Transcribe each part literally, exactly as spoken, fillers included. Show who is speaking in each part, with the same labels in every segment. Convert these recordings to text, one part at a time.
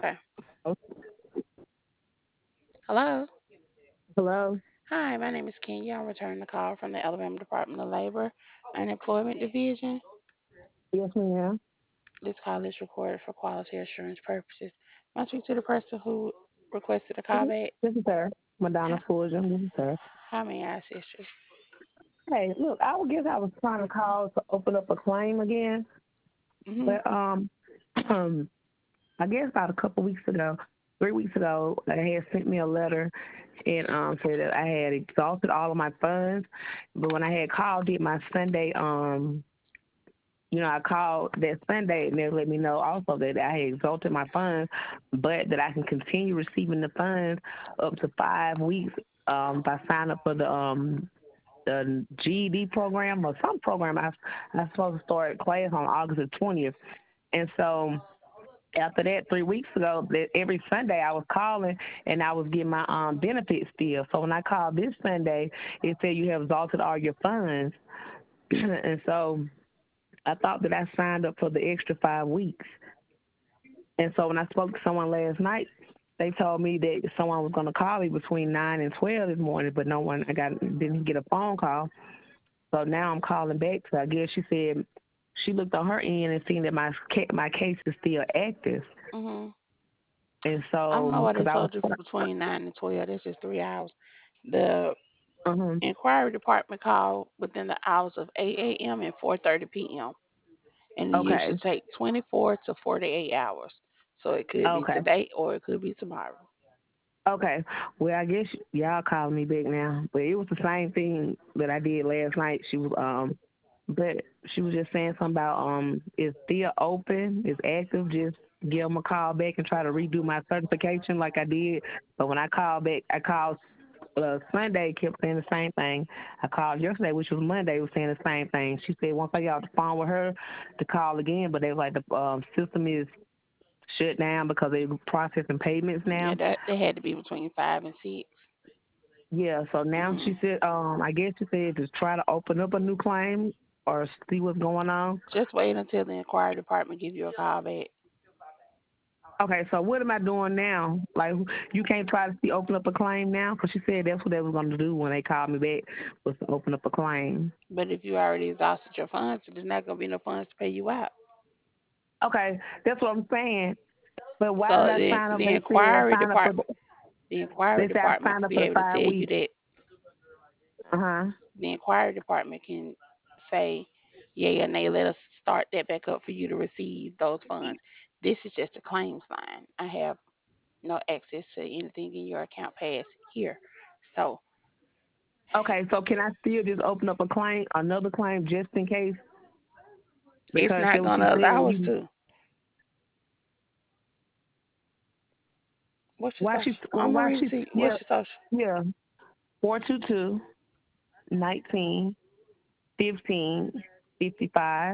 Speaker 1: Okay.
Speaker 2: Oh,
Speaker 1: Hello.
Speaker 2: hello.
Speaker 1: Hi, my name is Kenya. I'm returning the call from the Alabama Department of Labor Unemployment Division.
Speaker 2: Yes, ma'am.
Speaker 1: This call is recorded for quality assurance purposes. May I speak to the person who requested a call
Speaker 2: Mhm.
Speaker 1: back?
Speaker 2: This is her, Madonna
Speaker 1: How,
Speaker 2: Fulgham. This is her.
Speaker 1: how may I assist you?
Speaker 2: Hey, look, I would guess I was trying to call to open up a claim again,
Speaker 1: hmm
Speaker 2: but um, um, I guess about a couple weeks ago, three weeks ago, they had sent me a letter and um said that I had exhausted all of my funds, but when I had called it my Sunday um you know, I called that Sunday and they let me know also that I had exhausted my funds, but that I can continue receiving the funds up to five weeks um, if I sign up for the um the G E D program or some program. I I supposed to start class on August the twentieth, and so after that, three weeks ago, that every Sunday I was calling and I was getting my um benefits still. So when I called this Sunday, it said you have exhausted all your funds, and so I thought that I signed up for the extra five weeks. And so when I spoke to someone last night, they told me that someone was going to call me between nine and twelve this morning, but no one, I got didn't get a phone call. So now I'm calling back. So I guess she said she looked on her end and seen that my my case is still active.
Speaker 1: hmm
Speaker 2: And
Speaker 1: I don't know
Speaker 2: so,
Speaker 1: why they
Speaker 2: because I was,
Speaker 1: told you between nine and twelve. That's just three hours. The
Speaker 2: uh
Speaker 1: inquiry department called within the hours of eight a m and four thirty p m and it
Speaker 2: okay,
Speaker 1: usually take twenty-four to forty-eight hours. So it could be
Speaker 2: okay,
Speaker 1: today or it could be tomorrow.
Speaker 2: okay. Well, I guess y'all calling me back now, but it was the same thing that I did last night. She was um But she was just saying something about um it's still open, it's active, just give them a call back and try to redo my certification like I did. But when I called back, I called uh, Sunday, kept saying the same thing. I called yesterday, which was Monday, was saying the same thing. She said once I got off the phone with her to call again, but they was like the um, system is shut down because they're processing payments
Speaker 1: Yeah,
Speaker 2: now.
Speaker 1: that they had to be between five and six.
Speaker 2: Yeah, so now
Speaker 1: hmm
Speaker 2: she said, um, I guess she said to try to open up a new claim or see what's going on.
Speaker 1: Just wait until the inquiry department give you a call back.
Speaker 2: Okay, so what am I doing now? Like, you can't try to see open up a claim now because she said that's what they was going to do when they called me back was to open up a claim.
Speaker 1: But if you already exhausted your funds, there's not gonna be no funds to pay you out.
Speaker 2: Okay, that's what I'm saying. But why did
Speaker 1: So
Speaker 2: I
Speaker 1: the
Speaker 2: sign up?
Speaker 1: the
Speaker 2: They said I
Speaker 1: inquiry
Speaker 2: signed up for the.
Speaker 1: department the inquiry
Speaker 2: They said I
Speaker 1: department
Speaker 2: signed
Speaker 1: will
Speaker 2: up
Speaker 1: be
Speaker 2: for the
Speaker 1: able to
Speaker 2: five
Speaker 1: tell you
Speaker 2: weeks.
Speaker 1: that.
Speaker 2: Uh huh.
Speaker 1: The inquiry department can say, yeah, and they let us start that back up for you to receive those funds. This is just a claims line. I have no access to anything in your account past here. So
Speaker 2: Okay, so can I still just open up a claim, another claim, just in case?
Speaker 1: it's
Speaker 2: Because
Speaker 1: not
Speaker 2: that what she
Speaker 1: gonna
Speaker 2: said when
Speaker 1: allow us
Speaker 2: you.
Speaker 1: to. What's your
Speaker 2: Why
Speaker 1: social?
Speaker 2: she? Well,
Speaker 1: I'm gonna
Speaker 2: why
Speaker 1: read it
Speaker 2: she?
Speaker 1: to you. What's
Speaker 2: Yeah,
Speaker 1: your social?
Speaker 2: yeah. Four two two nineteen fifteen fifty five.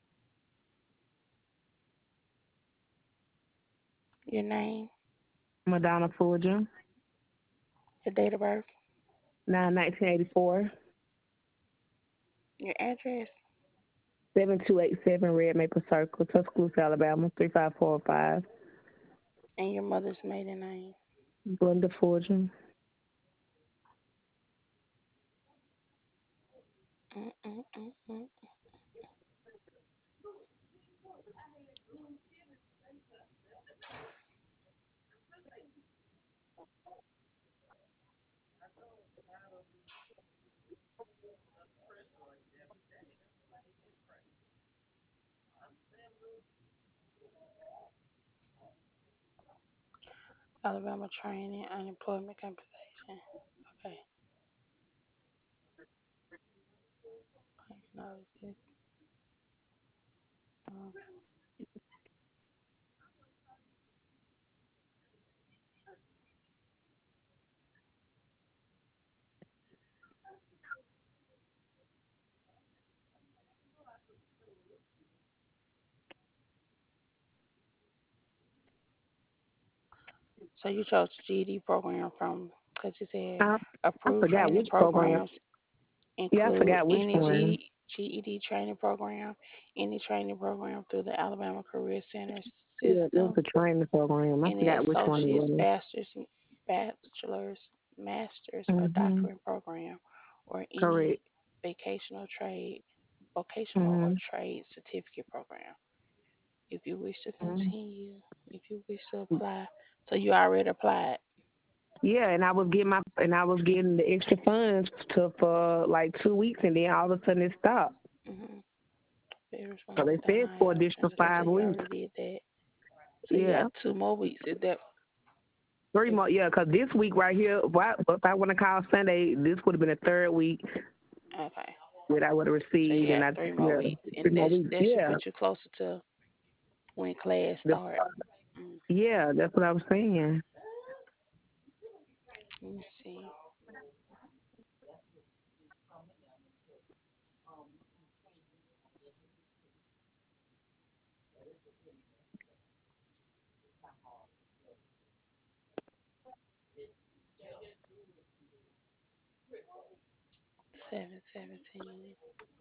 Speaker 1: Your name,
Speaker 2: Madonna Fulger.
Speaker 1: your date of birth,
Speaker 2: Nine nineteen eighty four.
Speaker 1: your address,
Speaker 2: Seven two eight seven Red Maple Circle, Tuscaloosa, Alabama, three five four five.
Speaker 1: and your mother's maiden name.
Speaker 2: Glenda Fulger.
Speaker 1: Mm-mm-mm-mm. Alabama training, unemployment compensation. Okay. Notices. Um, so you chose the G E D program from because you said
Speaker 2: I, I
Speaker 1: approved
Speaker 2: forgot
Speaker 1: training
Speaker 2: which program.
Speaker 1: programs
Speaker 2: Yeah, I
Speaker 1: include
Speaker 2: forgot which
Speaker 1: any
Speaker 2: one.
Speaker 1: G, GED training program, any training program through the Alabama Career Centers.
Speaker 2: Yeah, it was
Speaker 1: system,
Speaker 2: a training program. I
Speaker 1: any
Speaker 2: forgot which one it
Speaker 1: associate's,
Speaker 2: was.
Speaker 1: bachelor's, bachelor's, master's, or
Speaker 2: Mhm.
Speaker 1: doctorate program, or any
Speaker 2: Correct.
Speaker 1: vocational trade, vocational or
Speaker 2: Mhm.
Speaker 1: trade certificate program. If you wish to
Speaker 2: Mhm.
Speaker 1: continue, if you wish to apply, so you already applied.
Speaker 2: Yeah, and I was getting my and I was getting the extra funds to for like two weeks, and then all of a sudden it stopped.
Speaker 1: Mm-hmm. Very
Speaker 2: So
Speaker 1: responsible,
Speaker 2: they said for
Speaker 1: Dania.
Speaker 2: additional
Speaker 1: Okay, so
Speaker 2: five
Speaker 1: you
Speaker 2: weeks.
Speaker 1: already did that. So you got
Speaker 2: Yeah,
Speaker 1: two more weeks. Is that
Speaker 2: three
Speaker 1: if
Speaker 2: more. Yeah, because this week right here, why- if I want to call Sunday, this would have been the third week
Speaker 1: okay?
Speaker 2: that I would have
Speaker 1: So you
Speaker 2: received, and
Speaker 1: got
Speaker 2: I
Speaker 1: three more
Speaker 2: yeah,
Speaker 1: weeks,
Speaker 2: three
Speaker 1: and
Speaker 2: more
Speaker 1: that
Speaker 2: weeks.
Speaker 1: that should
Speaker 2: Yeah,
Speaker 1: put you closer to when class
Speaker 2: the,
Speaker 1: start. Mm,
Speaker 2: yeah, that's what I was saying.
Speaker 1: let me see. Seven seventeen.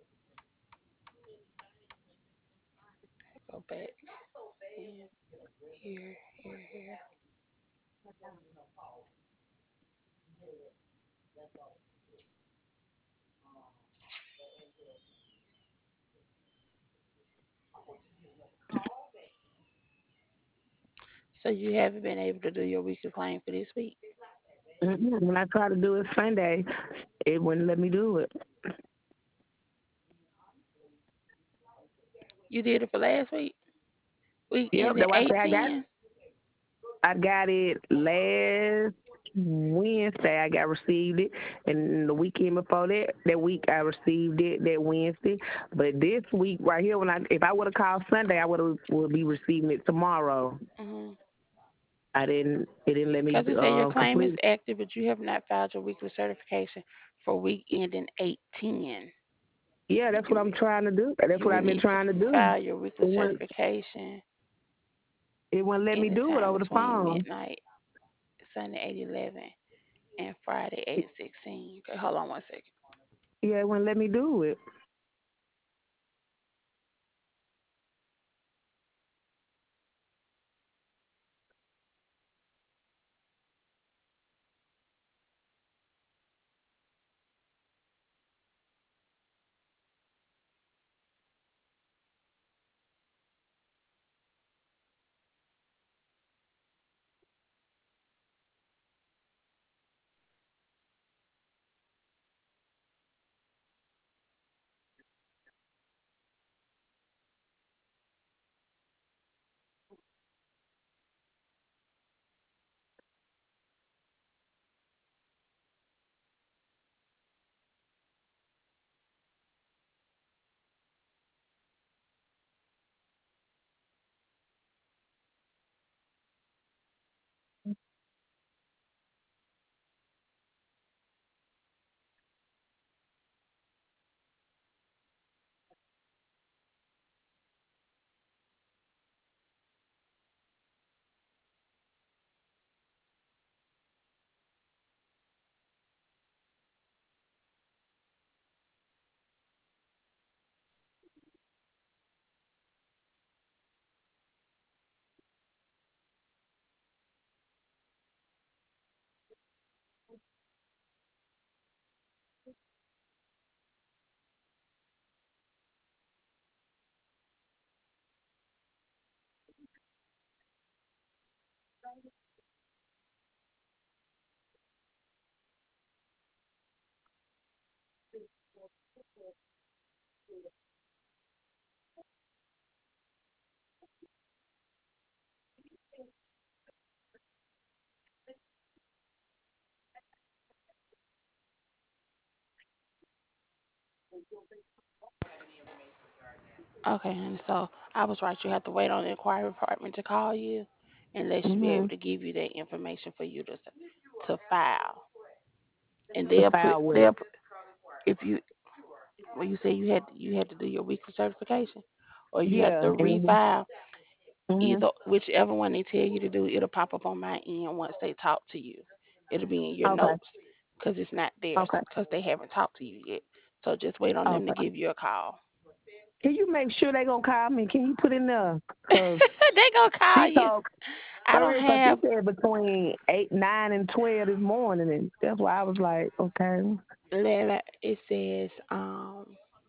Speaker 1: Go back. And here, here, here. So you haven't been able to do your weekly claim for this week.
Speaker 2: Mm-mm. When I tried to do it Sunday, it wouldn't let me do it.
Speaker 1: You did it for last week. Week
Speaker 2: Yep,
Speaker 1: ending
Speaker 2: that's why I
Speaker 1: eight
Speaker 2: say I got
Speaker 1: ten.
Speaker 2: I got it last Wednesday. I got received it, and the weekend before that, that week I received it that Wednesday. But this week right here, when I if I would have called Sunday, I would have would be receiving it tomorrow.
Speaker 1: Mm-hmm.
Speaker 2: I didn't. It didn't let me
Speaker 1: Because it said your
Speaker 2: uh,
Speaker 1: claim is
Speaker 2: complete.
Speaker 1: active, but you have not filed your weekly certification for week ending eight ten.
Speaker 2: Yeah, that's what
Speaker 1: You
Speaker 2: I'm trying to do. That's
Speaker 1: you
Speaker 2: what
Speaker 1: will
Speaker 2: I've been
Speaker 1: need to
Speaker 2: trying to do.
Speaker 1: file your weekly
Speaker 2: It wouldn't.
Speaker 1: certification
Speaker 2: It wouldn't let me do it
Speaker 1: anytime
Speaker 2: over the
Speaker 1: between
Speaker 2: phone.
Speaker 1: midnight Sunday eight eleven and Friday eight sixteen. Okay, hold on one second.
Speaker 2: Yeah, it wouldn't let me do it.
Speaker 1: Okay, and so I was right. You have to wait on the inquiry department to call you, and they should be able
Speaker 2: Mhm.
Speaker 1: to give you that information for you to to file. And
Speaker 2: To
Speaker 1: they'll put
Speaker 2: file with.
Speaker 1: they'll put- if you well you say you had you had to do your weekly certification, or you have
Speaker 2: Yeah,
Speaker 1: to
Speaker 2: and
Speaker 1: refile.
Speaker 2: mhm.
Speaker 1: Either whichever one they tell you to do, it'll pop up on my end once they talk to you. It'll be in your
Speaker 2: Okay.
Speaker 1: notes because it's not theirs
Speaker 2: Okay.
Speaker 1: because they haven't talked to you yet. So just wait on them to
Speaker 2: Okay.
Speaker 1: give you a call.
Speaker 2: Can you make sure they gonna call me? Can you put in there? Cause
Speaker 1: They gonna call
Speaker 2: she
Speaker 1: you.
Speaker 2: told
Speaker 1: I
Speaker 2: for
Speaker 1: don't
Speaker 2: real, cause she
Speaker 1: have
Speaker 2: said between eight, nine, and twelve this morning, and that's why I was like, okay,
Speaker 1: Lela. It says um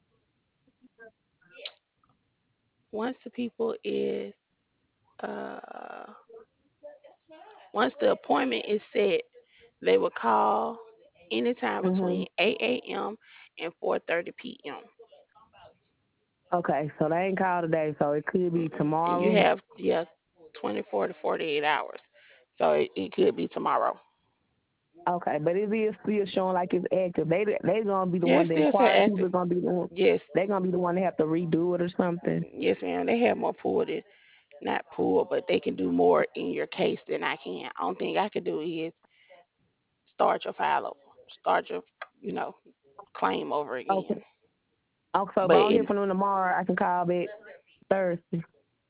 Speaker 1: once the people is uh once the appointment is set, they will call anytime between
Speaker 2: mhm,
Speaker 1: eight a m and four thirty p m.
Speaker 2: okay. So they ain't called today, so it could be
Speaker 1: Mm-mm. And you
Speaker 2: tomorrow.
Speaker 1: have yeah twenty-four to forty-eight hours, so it, it could be tomorrow.
Speaker 2: Okay, but it is still showing like it's active. They they gonna be the
Speaker 1: Yeah,
Speaker 2: one
Speaker 1: it's
Speaker 2: to
Speaker 1: still say
Speaker 2: inquire. People
Speaker 1: active.
Speaker 2: are gonna be the one.
Speaker 1: Yes,
Speaker 2: They gonna be the one to have to redo it or something.
Speaker 1: yes, ma'am. They have more pull than not pull, but they can do more in your case than I can. Only thing I can do is start your file over, start your, you know, claim over again.
Speaker 2: Okay. Okay, so if
Speaker 1: But
Speaker 2: I don't hear
Speaker 1: it,
Speaker 2: from them tomorrow, I can call back Thursday.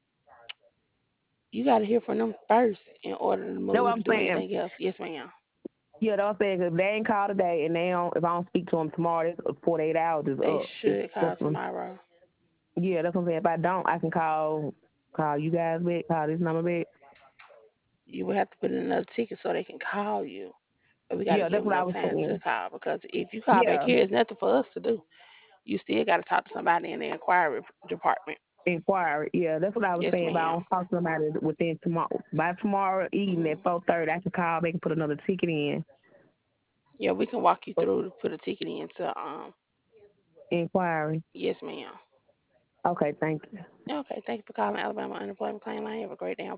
Speaker 1: you got to hear from them first in order to
Speaker 2: That's what
Speaker 1: move to
Speaker 2: I'm
Speaker 1: do
Speaker 2: saying.
Speaker 1: anything else. Yes, ma'am.
Speaker 2: Yeah, that's what I'm saying. If they ain't called today and they don't, if I don't speak to them tomorrow, this forty-eight hours is
Speaker 1: They
Speaker 2: up. It's
Speaker 1: should
Speaker 2: that's
Speaker 1: call
Speaker 2: what,
Speaker 1: tomorrow.
Speaker 2: yeah, that's what I'm saying. If I don't, I can call call you guys back, call this number back.
Speaker 1: You will have to put in another ticket so they can call you. But we got to
Speaker 2: Yeah,
Speaker 1: give
Speaker 2: that's
Speaker 1: them
Speaker 2: what I
Speaker 1: enough
Speaker 2: was
Speaker 1: time to
Speaker 2: saying.
Speaker 1: call because if you call back
Speaker 2: Yeah,
Speaker 1: here, it's nothing for us to do. You still got to talk to somebody in the inquiry department.
Speaker 2: inquiry. Yeah, that's what I was
Speaker 1: Yes,
Speaker 2: saying. If I
Speaker 1: ma'am.
Speaker 2: don't talk to somebody within tomorrow by tomorrow evening
Speaker 1: Hmm.
Speaker 2: at four thirty, I can call back and put another ticket in.
Speaker 1: Yeah, we can walk you through to put a ticket into um.
Speaker 2: Inquiry.
Speaker 1: Yes, ma'am.
Speaker 2: Okay, thank you.
Speaker 1: Okay, thank you for calling Alabama Unemployment Claim Line. Have a great day.